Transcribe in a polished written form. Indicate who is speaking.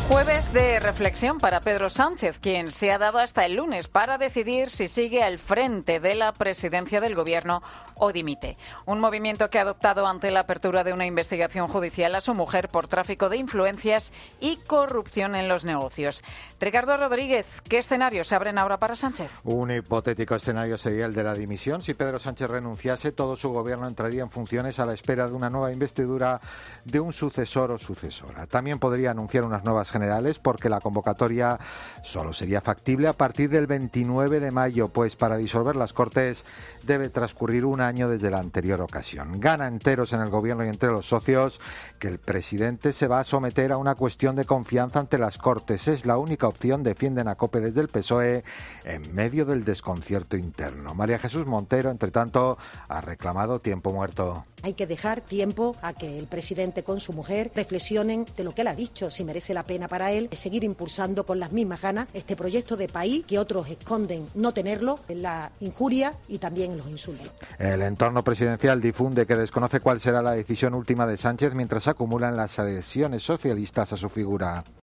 Speaker 1: Jueves de reflexión para Pedro Sánchez, quien se ha dado hasta el lunes para decidir si sigue al frente de la presidencia del Gobierno o dimite. Un movimiento que ha adoptado ante la apertura de una investigación judicial a su mujer por tráfico de influencias y corrupción en los negocios. Ricardo Rodríguez, ¿qué escenarios se abren ahora para Sánchez?
Speaker 2: Un hipotético escenario sería el de la dimisión. Si Pedro Sánchez renunciase, todo su gobierno entraría en funciones a la espera de una nueva investidura de un sucesor o sucesora. También podría anunciar unas nuevas generales, porque la convocatoria solo sería factible a partir del 29 de mayo, pues para disolver las Cortes debe transcurrir un año desde la anterior ocasión. Gana enteros en el gobierno y entre los socios que el presidente se va a someter a una cuestión de confianza ante las Cortes. Es la única opción, defienden a COPE desde el PSOE, en medio del desconcierto interno. María Jesús Montero, entre tanto, ha reclamado tiempo muerto.
Speaker 3: Hay que dejar tiempo a que el presidente con su mujer reflexionen de lo que él ha dicho, si merece la pena para él seguir impulsando con las mismas ganas este proyecto de país que otros esconden no tenerlo en la injuria y también en los insultos.
Speaker 2: El entorno presidencial difunde que desconoce cuál será la decisión última de Sánchez mientras acumulan las adhesiones socialistas a su figura.